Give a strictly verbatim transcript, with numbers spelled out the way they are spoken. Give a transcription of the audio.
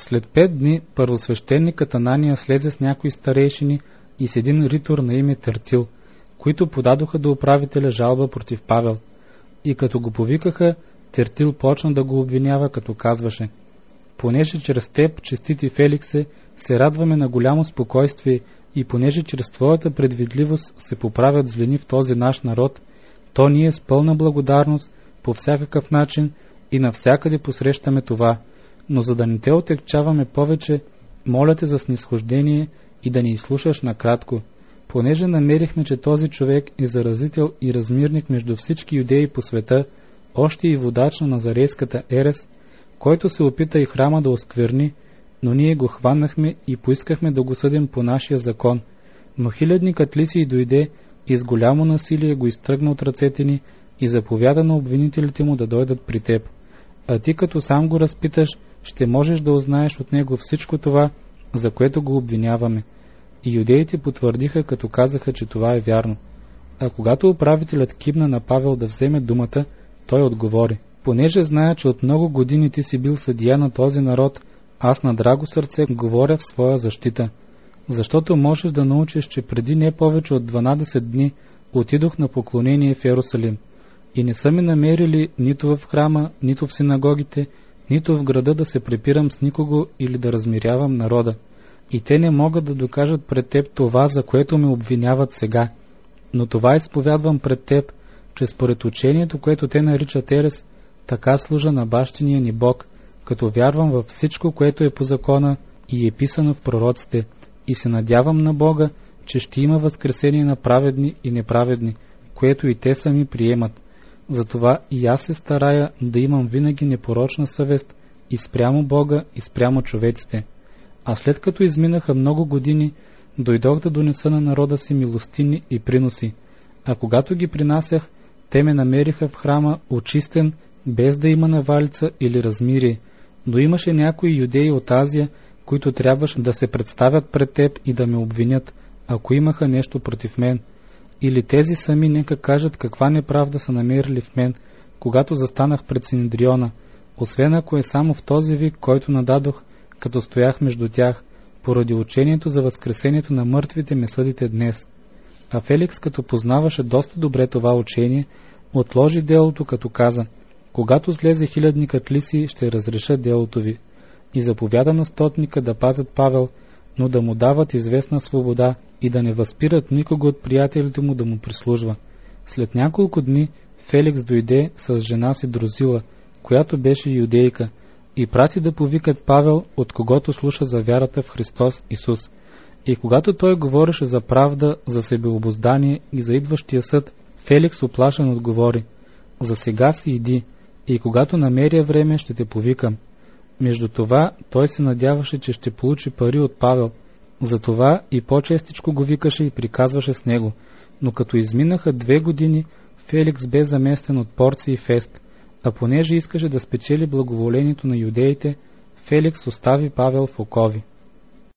След пет дни първосвещеникът Анания слезе с някои старейшини и с един ритор на име Тертил, които подадоха до управителя жалба против Павел. И като го повикаха, Тертил почна да го обвинява, като казваше: понеже чрез теб, честити Феликсе, се радваме на голямо спокойствие и понеже чрез твоята предвидливост се поправят злини в този наш народ, то ние с пълна благодарност по всякакъв начин и навсякъде посрещаме това. Но за да не те отекчаваме повече, моля те за снизхождение и да ни изслушаш накратко, понеже намерихме, че този човек е заразител и размирник между всички юдеи по света, още и водач на назарейската ерес, който се опита и храма да оскверни, но ние го хванахме и поискахме да го съдим по нашия закон. Но хилядникът Лисий дойде и с голямо насилие го изтръгна от ръцете ни и заповяда на обвинителите му да дойдат при теб. А ти като сам го разпиташ, ще можеш да узнаеш от него всичко това, за което го обвиняваме. И юдеите потвърдиха, като казаха, че това е вярно. А когато управителят кимна на Павел да вземе думата, той отговори: понеже зная, че от много години ти си бил съдия на този народ, аз на драго сърце говоря в своя защита. Защото можеш да научиш, че преди не повече от дванадесет дни отидох на поклонение в Йерусалим. И не са ме намерили нито в храма, нито в синагогите, нито в града да се препирам с никого или да размирявам народа. И те не могат да докажат пред теб това, за което ме обвиняват сега. Но това изповядвам пред теб, че според учението, което те наричат ерес, така служа на бащиния ни Бог, като вярвам във всичко, което е по закона и е писано в пророците, и се надявам на Бога, че ще има възкресение на праведни и неправедни, което и те сами приемат. Затова и аз се старая да имам винаги непорочна съвест и спрямо Бога, и спрямо човеците. А след като изминаха много години, дойдох да донеса на народа си милостини и приноси. А когато ги принасях, те ме намериха в храма очистен, без да има навалица или размирие. Но имаше някои юдеи от Азия, които трябваше да се представят пред теб и да ме обвинят, ако имаха нещо против мен. Или тези сами нека кажат каква неправда са намерили в мен, когато застанах пред Синедриона, освен ако е само в този вик, който нададох, като стоях между тях, поради учението за възкресението на мъртвите ме съдите днес. А Феликс, като познаваше доста добре това учение, отложи делото, като каза: когато слезе хилядникът Лисий, ще разреша делото ви. И заповяда на стотника да пазят Павел, но да му дават известна свобода и да не възпират никого от приятелите му да му прислужва. След няколко дни Феликс дойде с жена си Друзила, която беше юдейка, и прати да повикат Павел, от когото слуша за вярата в Христос Исус. И когато той говореше за правда, за себеобуздание и за идващия съд, Феликс уплашен отговори: за сега си иди, и когато намеря време, ще те повикам. Между това той се надяваше, че ще получи пари от Павел. Затова и по-честичко го викаше и приказваше с него. Но като изминаха две години, Феликс бе заместен от Порций Фест, а понеже искаше да спечели благоволението на юдеите, Феликс остави Павел в окови.